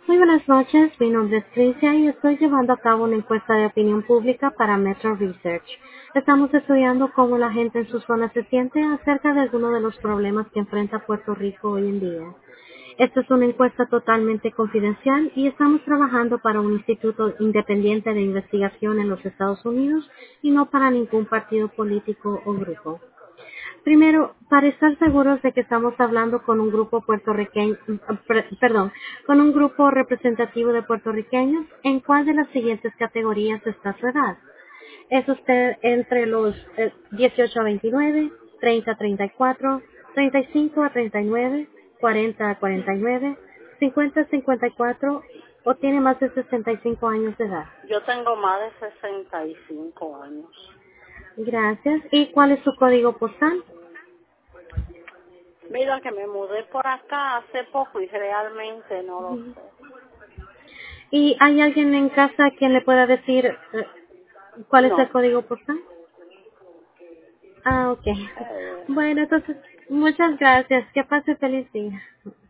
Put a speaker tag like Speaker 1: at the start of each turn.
Speaker 1: Muy buenas noches, mi nombre es Tricia y estoy llevando a cabo una encuesta de opinión pública para Metro Research. Estamos estudiando cómo la gente en su zona se siente acerca de algunos de los problemas que enfrenta Puerto Rico hoy en día. Esta es una encuesta totalmente confidencial y estamos trabajando para un instituto independiente de investigación en los Estados Unidos y no para ningún partido político o grupo. Primero, para estar seguros de que estamos hablando con un grupo puertorriqueño, con un grupo representativo de puertorriqueños, ¿en cuál de las siguientes categorías está su edad? ¿Es usted entre los 18 a 29, 30 a 34, 35 a 39, 40 a 49, 50 a 54 o tiene más de 65 años de edad?
Speaker 2: Yo tengo más de 65 años.
Speaker 1: Gracias. ¿Y cuál es su código postal?
Speaker 2: Mira que me mudé por acá hace poco y realmente no lo sé.
Speaker 1: ¿Y hay alguien en casa quien le pueda decir cuál es el
Speaker 2: No.
Speaker 1: código postal? Ah, ok.
Speaker 2: Eh,
Speaker 1: Bueno, entonces, muchas gracias. Que pase feliz día.